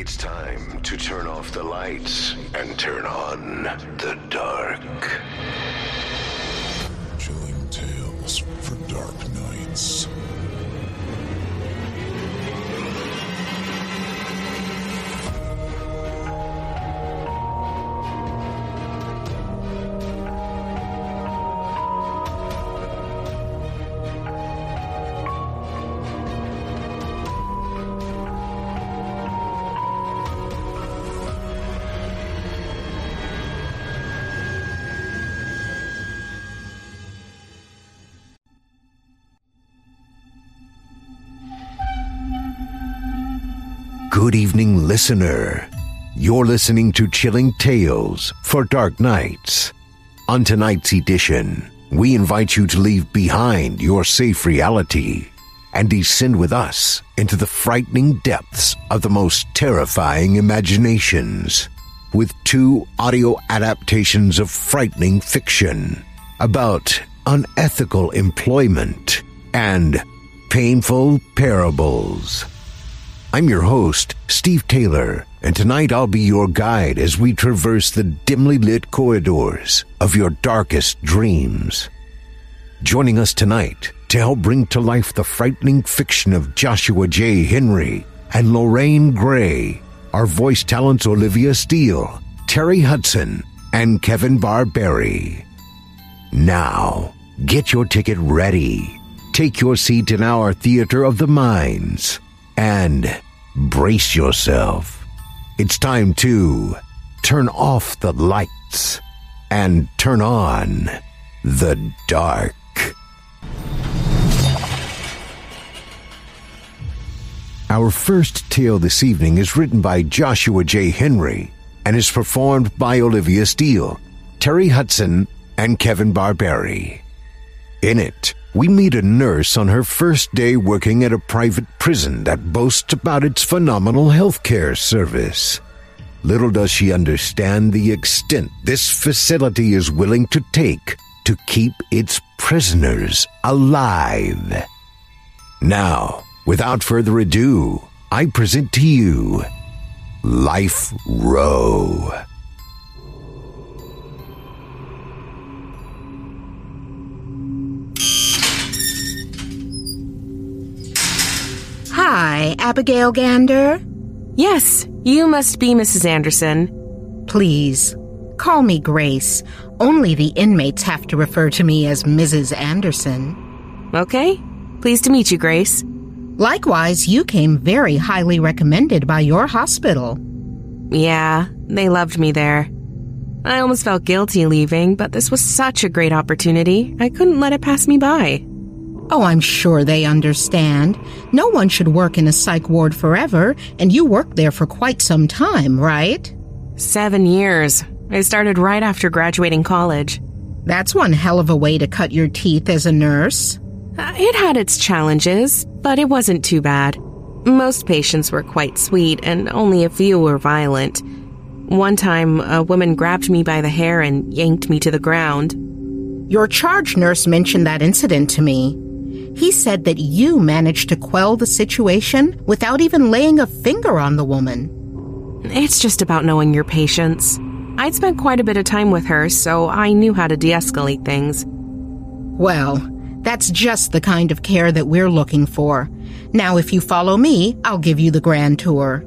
It's time to turn off the lights and turn on the dark. Chilling tales for dark nights. Good evening, listener. You're listening to Chilling Tales for Dark Nights. On tonight's edition, we invite you to leave behind your safe reality and descend with us into the frightening depths of the most terrifying imaginations with 2 audio adaptations of frightening fiction about unethical employment and painful parables. I'm your host, Steve Taylor, and tonight I'll be your guide as we traverse the dimly lit corridors of your darkest dreams. Joining us tonight to help bring to life the frightening fiction of Joshua J. Henry and Lorraine Gray are voice talents Olivia Steele, Terry Hudson, and Kevin Barberi. Now, get your ticket ready, take your seat in our Theater of the Minds, and brace yourself. It's time to turn off the lights and turn on the dark. Our first tale this evening is written by Joshua J. Henry and is performed by Olivia Steele, Terry Hudson, and Kevin Barberi. In it, we meet a nurse on her first day working at a private prison that boasts about its phenomenal healthcare service. Little does she understand the extent this facility is willing to take to keep its prisoners alive. Now, without further ado, I present to you Life Row. Hi, Abigail Gander? Yes, you must be Mrs. Anderson. Please, call me Grace. Only the inmates have to refer to me as Mrs. Anderson. Okay. Pleased to meet you, Grace. Likewise, you came very highly recommended by your hospital. Yeah, they loved me there. I almost felt guilty leaving, but this was such a great opportunity, I couldn't let it pass me by. Oh, I'm sure they understand. No one should work in a psych ward forever, and you worked there for quite some time, right? 7 years. I started right after graduating college. That's one hell of a way to cut your teeth as a nurse. It had its challenges, but it wasn't too bad. Most patients were quite sweet, and only a few were violent. One time, a woman grabbed me by the hair and yanked me to the ground. Your charge nurse mentioned that incident to me. He said that you managed to quell the situation without even laying a finger on the woman. It's just about knowing your patients. I'd spent quite a bit of time with her, so I knew how to de-escalate things. Well, that's just the kind of care that we're looking for. Now, if you follow me, I'll give you the grand tour.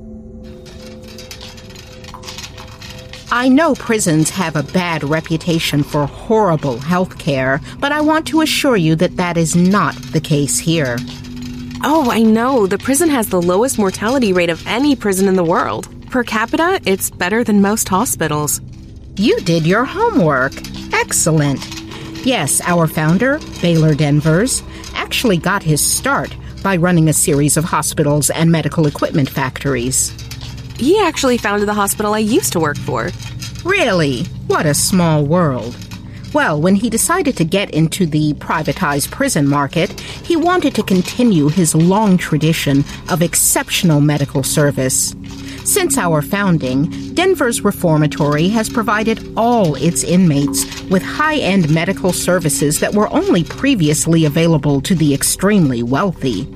I know prisons have a bad reputation for horrible health care, but I want to assure you that that is not the case here. Oh, I know. The prison has the lowest mortality rate of any prison in the world. Per capita, it's better than most hospitals. You did your homework. Excellent. Yes, our founder, Baylor Denvers, actually got his start by running a series of hospitals and medical equipment factories. He actually founded the hospital I used to work for. Really? What a small world. Well, when he decided to get into the privatized prison market, he wanted to continue his long tradition of exceptional medical service. Since our founding, Denver's Reformatory has provided all its inmates with high-end medical services that were only previously available to the extremely wealthy.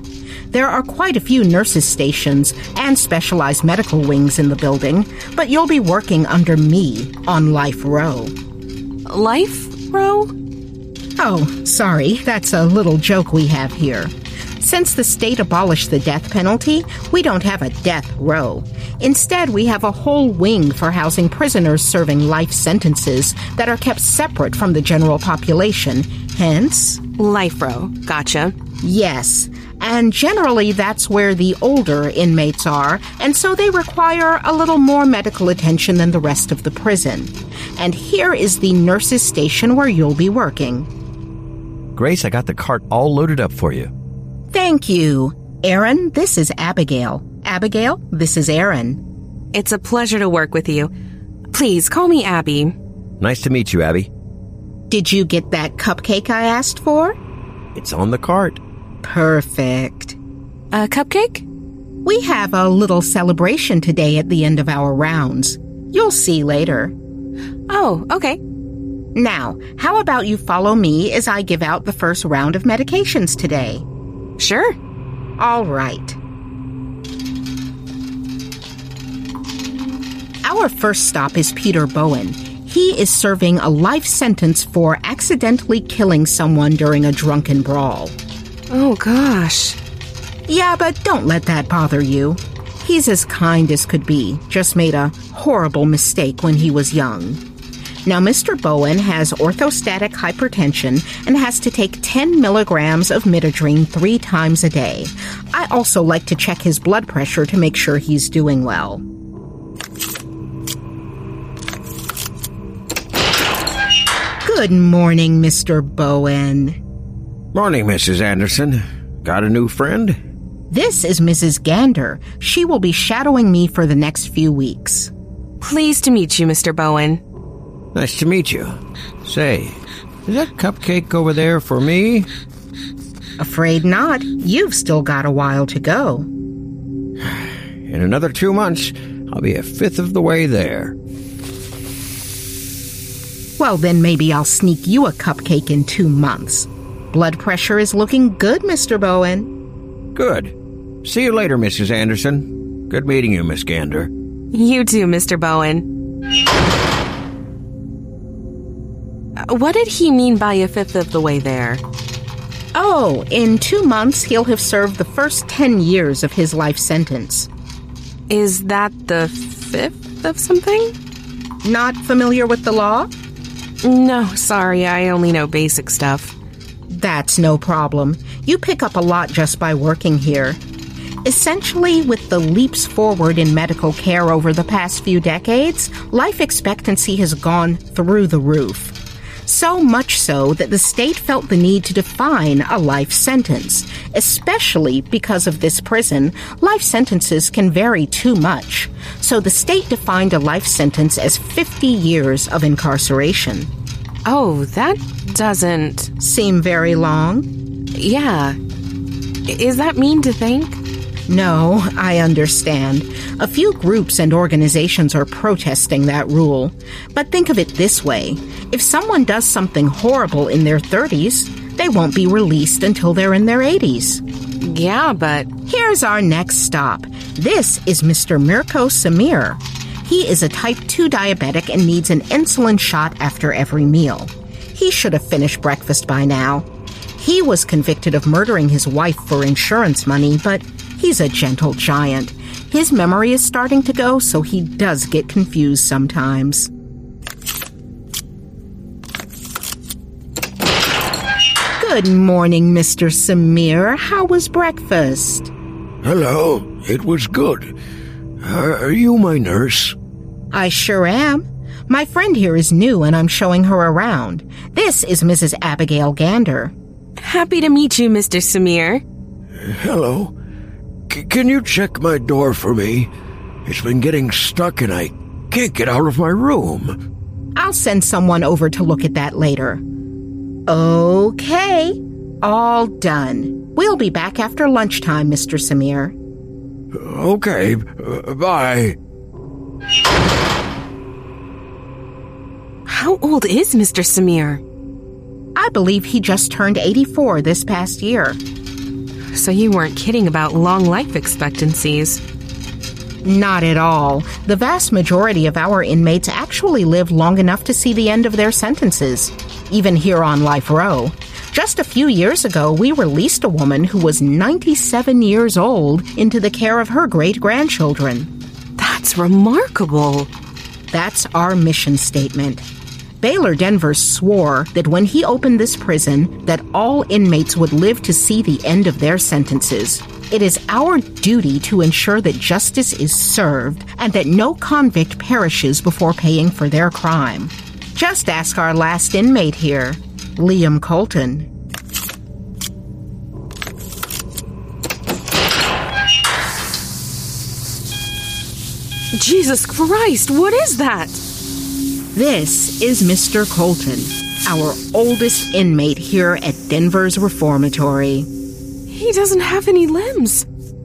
There are quite a few nurses' stations and specialized medical wings in the building, but you'll be working under me on Life Row. Life Row? Oh, sorry, that's a little joke we have here. Since the state abolished the death penalty, we don't have a death row. Instead, we have a whole wing for housing prisoners serving life sentences that are kept separate from the general population, hence... Life Row. Gotcha. Yes, and generally that's where the older inmates are, and so they require a little more medical attention than the rest of the prison. And here is the nurses' station where you'll be working. Grace, I got the cart all loaded up for you. Thank you. Aaron, this is Abigail. Abigail, this is Aaron. It's a pleasure to work with you. Please, call me Abby. Nice to meet you, Abby. Did you get that cupcake I asked for? It's on the cart. Perfect. A cupcake? We have a little celebration today at the end of our rounds. You'll see later. Oh, okay. Now, how about you follow me as I give out the first round of medications today? Sure. All right. Our first stop is Peter Bowen. He is serving a life sentence for accidentally killing someone during a drunken brawl. Oh, gosh. Yeah, but don't let that bother you. He's as kind as could be, just made a horrible mistake when he was young. Now, Mr. Bowen has orthostatic hypertension and has to take 10 milligrams of midodrine 3 times a day. I also like to check his blood pressure to make sure he's doing well. Good morning, Mr. Bowen. Morning, Mrs. Anderson. Got a new friend? This is Mrs. Gander. She will be shadowing me for the next few weeks. Pleased to meet you, Mr. Bowen. Nice to meet you. Say, is that cupcake over there for me? Afraid not. You've still got a while to go. In another 2 months, I'll be a fifth of the way there. Well, then maybe I'll sneak you a cupcake in 2 months. Blood pressure is looking good, Mr. Bowen. Good. See you later, Mrs. Anderson. Good meeting you, Miss Gander. You too, Mr. Bowen. What did he mean by a fifth of the way there? Oh, in 2 months, he'll have served the first 10 years of his life sentence. Is that the fifth of something? Not familiar with the law? No, sorry, I only know basic stuff. That's no problem. You pick up a lot just by working here. Essentially, with the leaps forward in medical care over the past few decades, life expectancy has gone through the roof. So much so that the state felt the need to define a life sentence. Especially because of this prison, life sentences can vary too much. So the state defined a life sentence as 50 years of incarceration. Oh, that doesn't... Seem very long? Yeah. Is that mean to think? No, I understand. A few groups and organizations are protesting that rule. But think of it this way. If someone does something horrible in their 30s, they won't be released until they're in their 80s. Yeah, but... Here's our next stop. This is Mr. Mirko Samir. He is a type 2 diabetic and needs an insulin shot after every meal. He should have finished breakfast by now. He was convicted of murdering his wife for insurance money, but he's a gentle giant. His memory is starting to go, so he does get confused sometimes. Good morning, Mr. Samir. How was breakfast? Hello, it was good. Are you my nurse? I sure am. My friend here is new and I'm showing her around. This is Mrs. Abigail Gander. Happy to meet you, Mr. Samir. Hello. Can you check my door for me? It's been getting stuck and I can't get out of my room. I'll send someone over to look at that later. Okay. All done. We'll be back after lunchtime, Mr. Samir. Okay. Bye. How old is Mr. Samir? I believe he just turned 84 this past year. So you weren't kidding about long life expectancies. Not at all. The vast majority of our inmates actually live long enough to see the end of their sentences, even here on Life Row. Just a few years ago, we released a woman who was 97 years old into the care of her great-grandchildren. That's remarkable. That's our mission statement. Baylor Denver swore that when he opened this prison, that all inmates would live to see the end of their sentences. It is our duty to ensure that justice is served and that no convict perishes before paying for their crime. Just ask our last inmate here, Liam Colton. Jesus Christ, what is that? This is Mr. Colton, our oldest inmate here at Denver's reformatory. He doesn't have any limbs.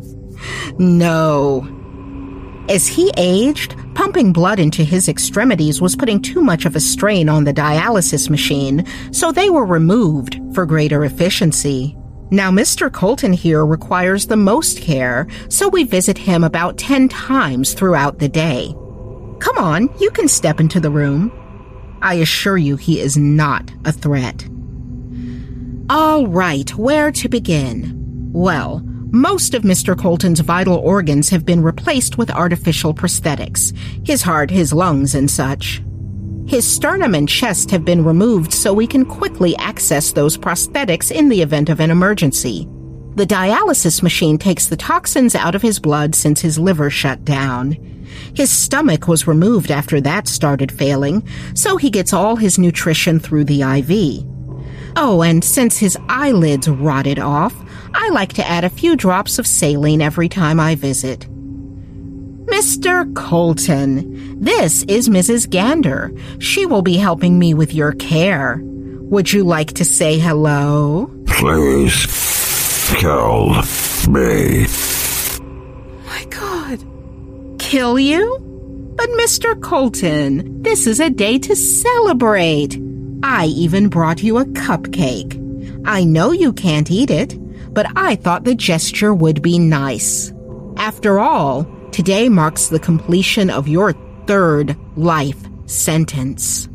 No. As he aged, pumping blood into his extremities was putting too much of a strain on the dialysis machine, so they were removed for greater efficiency. Now, Mr. Colton here requires the most care, so we visit him about 10 times throughout the day. Come on, you can step into the room. I assure you he is not a threat. All right, where to begin? Well, most of Mr. Colton's vital organs have been replaced with artificial prosthetics, his heart, his lungs, and such. His sternum and chest have been removed so we can quickly access those prosthetics in the event of an emergency. The dialysis machine takes the toxins out of his blood since his liver shut down. His stomach was removed after that started failing, so he gets all his nutrition through the IV. Oh, and since his eyelids rotted off, I like to add a few drops of saline every time I visit. Mr. Colton, this is Mrs. Gander. She will be helping me with your care. Would you like to say hello? Please, kill me. My God. Kill you? But Mr. Colton, this is a day to celebrate. I even brought you a cupcake. I know you can't eat it, but I thought the gesture would be nice. After all, today marks the completion of your 3rd life sentence.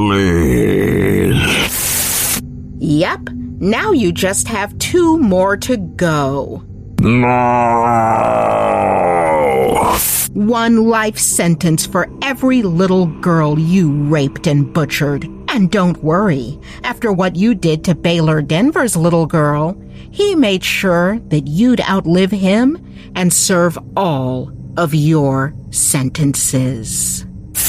Please. Yep, now you just have 2 more to go. No. 1 life sentence for every little girl you raped and butchered. And don't worry, after what you did to Baylor Denver's little girl, he made sure that you'd outlive him and serve all of your sentences.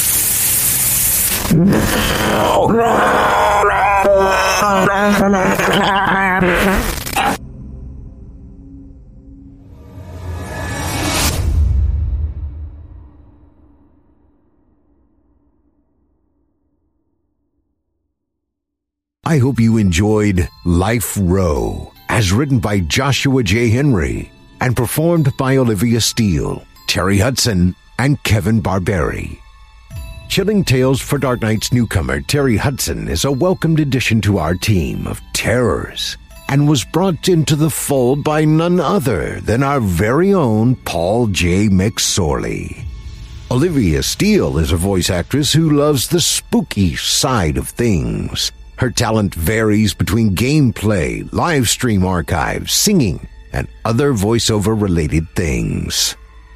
I hope you enjoyed Life Row, as written by Joshua J. Henry and performed by Olivia Steele, Terry Hudson, and Kevin Barberi. Chilling Tales for Dark Nights newcomer Terry Hudson is a welcomed addition to our team of terrors and was brought into the fold by none other than our very own Paul J. McSorley. Olivia Steele is a voice actress who loves the spooky side of things. Her talent varies between gameplay, live stream archives, singing, and other voiceover-related things.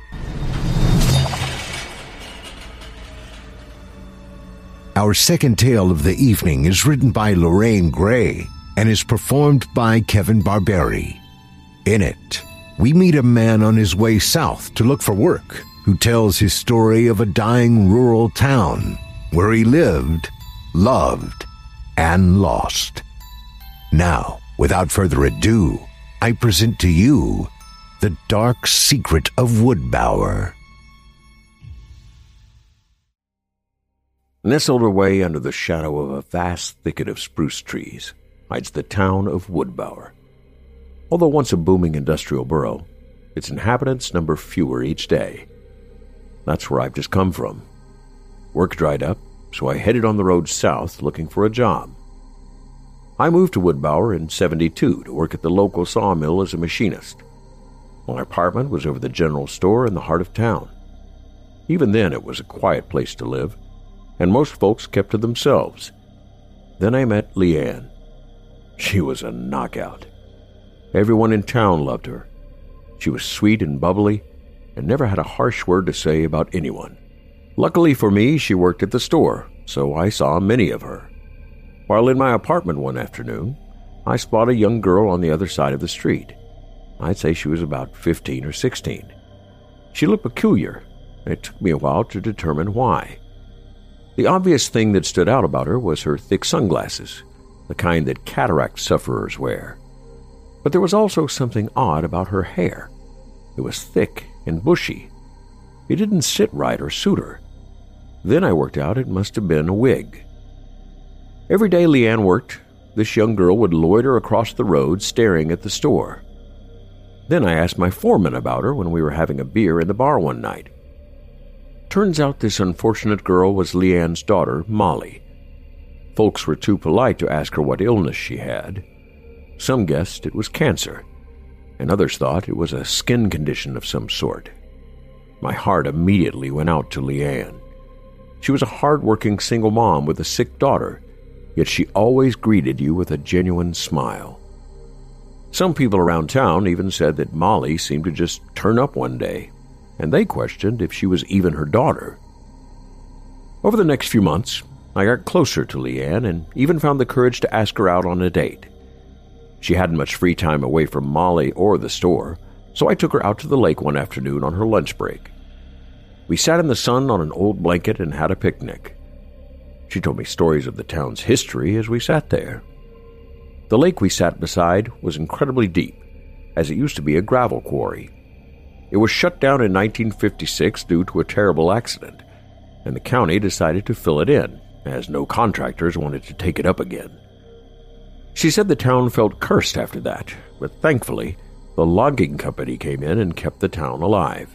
Our second tale of the evening is written by Lorraine Gray and is performed by Kevin Barberi. In it, we meet a man on his way south to look for work who tells his story of a dying rural town where he lived, loved, and lost. Now, without further ado, I present to you The Dark Secret of Woodbower. Nestled away under the shadow of a vast thicket of spruce trees hides the town of Woodbower. Although once a booming industrial borough, its inhabitants number fewer each day. That's where I've just come from. Work dried up, so I headed on the road south looking for a job. I moved to Woodbower in '72 to work at the local sawmill as a machinist. My apartment was over the general store in the heart of town. Even then, it was a quiet place to live, and most folks kept to themselves. Then I met Leanne. She was a knockout. Everyone in town loved her. She was sweet and bubbly, and never had a harsh word to say about anyone. Luckily for me, she worked at the store, so I saw many of her. While in my apartment one afternoon, I spotted a young girl on the other side of the street. I'd say she was about 15 or 16. She looked peculiar, and it took me a while to determine why. The obvious thing that stood out about her was her thick sunglasses, the kind that cataract sufferers wear. But there was also something odd about her hair. It was thick and bushy. It didn't sit right or suit her. Then I worked out it must have been a wig. Every day Leanne worked, this young girl would loiter across the road staring at the store. Then I asked my foreman about her when we were having a beer in the bar one night. Turns out this unfortunate girl was Leanne's daughter, Molly. Folks were too polite to ask her what illness she had. Some guessed it was cancer, and others thought it was a skin condition of some sort. My heart immediately went out to Leanne. She was a hard-working single mom with a sick daughter, yet she always greeted you with a genuine smile. Some people around town even said that Molly seemed to just turn up one day, and they questioned if she was even her daughter. Over the next few months, I got closer to Leanne and even found the courage to ask her out on a date. She hadn't much free time away from Molly or the store, so I took her out to the lake one afternoon on her lunch break. We sat in the sun on an old blanket and had a picnic. She told me stories of the town's history as we sat there. The lake we sat beside was incredibly deep, as it used to be a gravel quarry. It was shut down in 1956 due to a terrible accident, and the county decided to fill it in, as no contractors wanted to take it up again. She said the town felt cursed after that, but thankfully, the logging company came in and kept the town alive.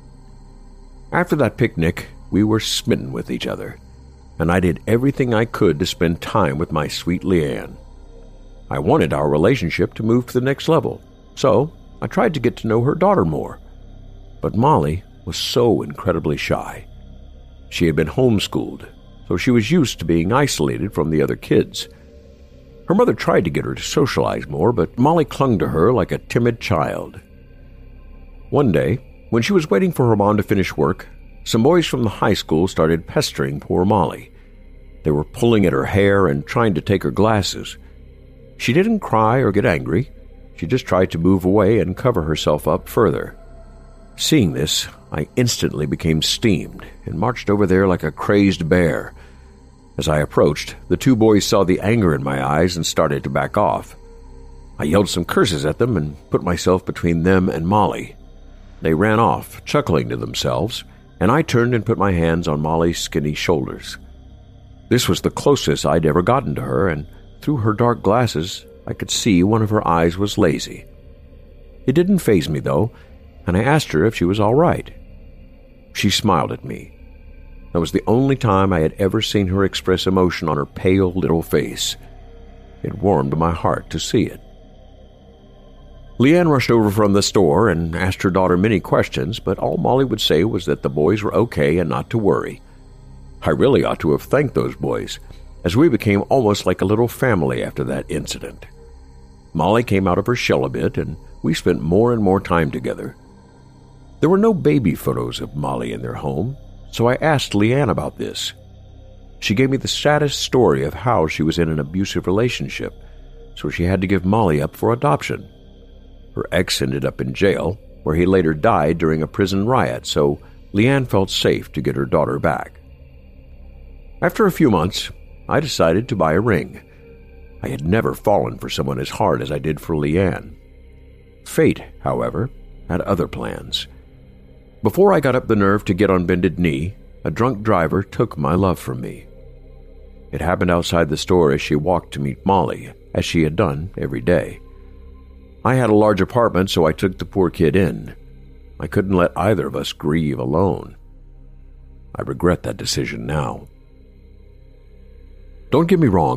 After that picnic, we were smitten with each other, and I did everything I could to spend time with my sweet Leanne. I wanted our relationship to move to the next level, so I tried to get to know her daughter more. But Molly was so incredibly shy. She had been homeschooled, so she was used to being isolated from the other kids. Her mother tried to get her to socialize more, but Molly clung to her like a timid child. One day, when she was waiting for her mom to finish work, some boys from the high school started pestering poor Molly. They were pulling at her hair and trying to take her glasses. She didn't cry or get angry. She just tried to move away and cover herself up further. Seeing this, I instantly became steamed and marched over there like a crazed bear. As I approached, the two boys saw the anger in my eyes and started to back off. I yelled some curses at them and put myself between them and Molly. They ran off, chuckling to themselves, and I turned and put my hands on Molly's skinny shoulders. This was the closest I'd ever gotten to her, and through her dark glasses, I could see one of her eyes was lazy. It didn't faze me, though, and I asked her if she was all right. She smiled at me. That was the only time I had ever seen her express emotion on her pale little face. It warmed my heart to see it. Leanne rushed over from the store and asked her daughter many questions, but all Molly would say was that the boys were okay and not to worry. I really ought to have thanked those boys, as we became almost like a little family after that incident. Molly came out of her shell a bit, and we spent more and more time together. There were no baby photos of Molly in their home, so I asked Leanne about this. She gave me the saddest story of how she was in an abusive relationship, so she had to give Molly up for adoption. Her ex ended up in jail, where he later died during a prison riot, so Leanne felt safe to get her daughter back. After a few months, I decided to buy a ring. I had never fallen for someone as hard as I did for Leanne. Fate, however, had other plans. Before I got up the nerve to get on bended knee, a drunk driver took my love from me. It happened outside the store as she walked to meet Molly, as she had done every day. I had a large apartment, so I took the poor kid in. I couldn't let either of us grieve alone. I regret that decision now. Don't get me wrong,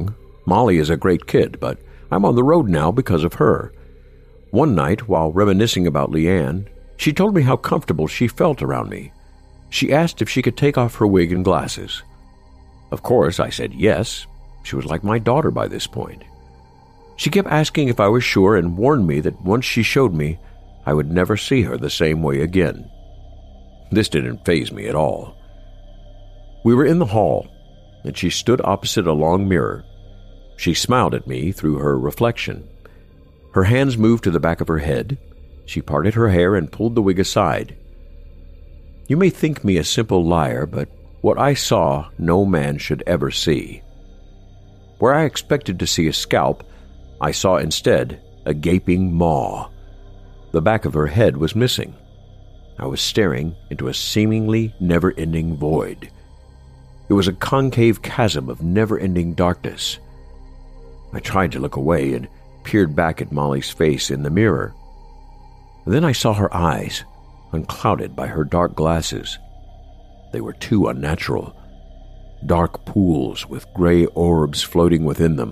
Molly is a great kid, but I'm on the road now because of her. One night, while reminiscing about Leanne, she told me how comfortable she felt around me. She asked if she could take off her wig and glasses. Of course, I said yes. She was like my daughter by this point. She kept asking if I was sure and warned me that once she showed me, I would never see her the same way again. This didn't faze me at all. We were in the hall, and she stood opposite a long mirror. She smiled at me through her reflection. Her hands moved to the back of her head. She parted her hair and pulled the wig aside. You may think me a simple liar, but what I saw no man should ever see. Where I expected to see a scalp, I saw instead a gaping maw. The back of her head was missing. I was staring into a seemingly never-ending void. It was a concave chasm of never-ending darkness. I tried to look away and peered back at Molly's face in the mirror. Then I saw her eyes, unclouded by her dark glasses. They were too unnatural. Dark pools with gray orbs floating within them.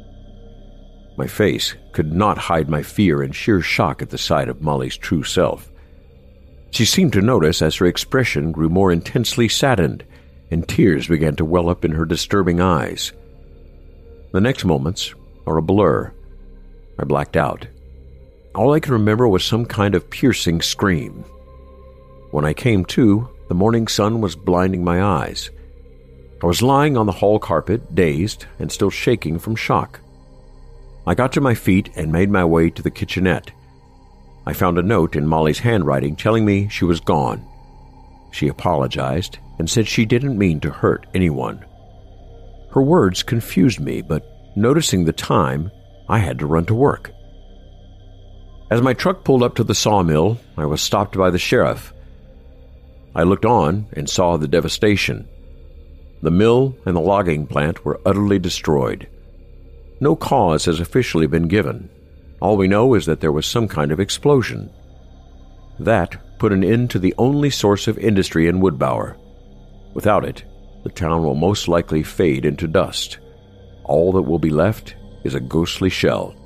My face could not hide my fear and sheer shock at the sight of Molly's true self. She seemed to notice as her expression grew more intensely saddened, and tears began to well up in her disturbing eyes. The next moments are a blur. I blacked out. All I could remember was some kind of piercing scream. When I came to, the morning sun was blinding my eyes. I was lying on the hall carpet, dazed and still shaking from shock. I got to my feet and made my way to the kitchenette. I found a note in Molly's handwriting telling me she was gone. She apologized and said she didn't mean to hurt anyone. Her words confused me, but noticing the time, I had to run to work. As my truck pulled up to the sawmill, I was stopped by the sheriff. I looked on and saw the devastation. The mill and the logging plant were utterly destroyed. No cause has officially been given. All we know is that there was some kind of explosion. That put an end to the only source of industry in Woodbower. Without it, the town will most likely fade into dust. All that will be left is a ghostly shell.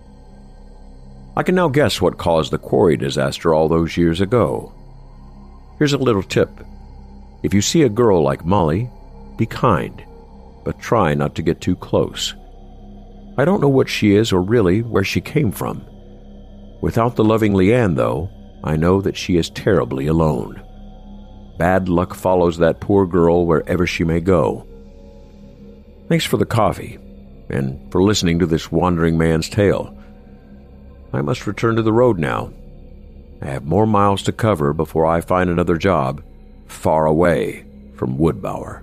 I can now guess what caused the quarry disaster all those years ago. Here's a little tip. If you see a girl like Molly, be kind, but try not to get too close. I don't know what she is or really where she came from. Without the loving Leanne, though, I know that she is terribly alone. Bad luck follows that poor girl wherever she may go. Thanks for the coffee, and for listening to this wandering man's tale. I must return to the road now. I have more miles to cover before I find another job far away from Woodbower.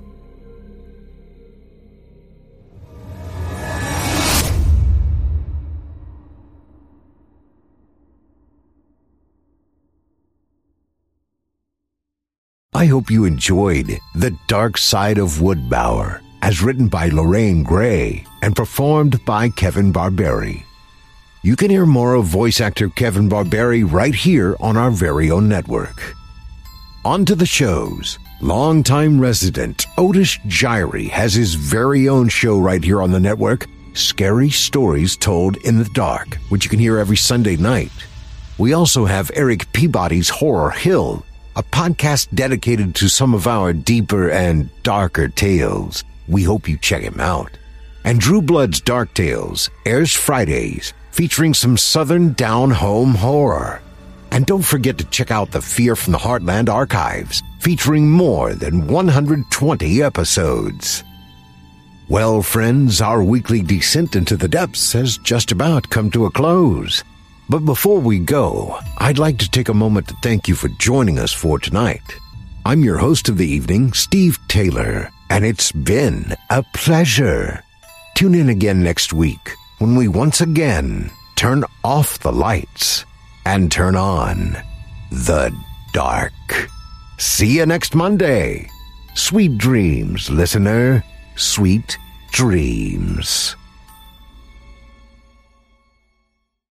I hope you enjoyed The Dark Side of Woodbower, as written by Lorraine Gray and performed by Kevin Barberi. You can hear more of voice actor Kevin Barberi right here on our very own network. On to the shows. Longtime resident Otis Jiry has his very own show right here on the network, Scary Stories Told in the Dark, which you can hear every Sunday night. We also have Eric Peabody's Horror Hill, a podcast dedicated to some of our deeper and darker tales. We hope you check him out. And Drew Blood's Dark Tales airs Fridays, featuring some southern down-home horror. And don't forget to check out the Fear from the Heartland archives, featuring more than 120 episodes. Well, friends, our weekly descent into the depths has just about come to a close. But before we go, I'd like to take a moment to thank you for joining us for tonight. I'm your host of the evening, Steve Taylor, and it's been a pleasure. Tune in again next week when we once again turn off the lights and turn on the dark. See you next Monday. Sweet dreams, listener. Sweet dreams.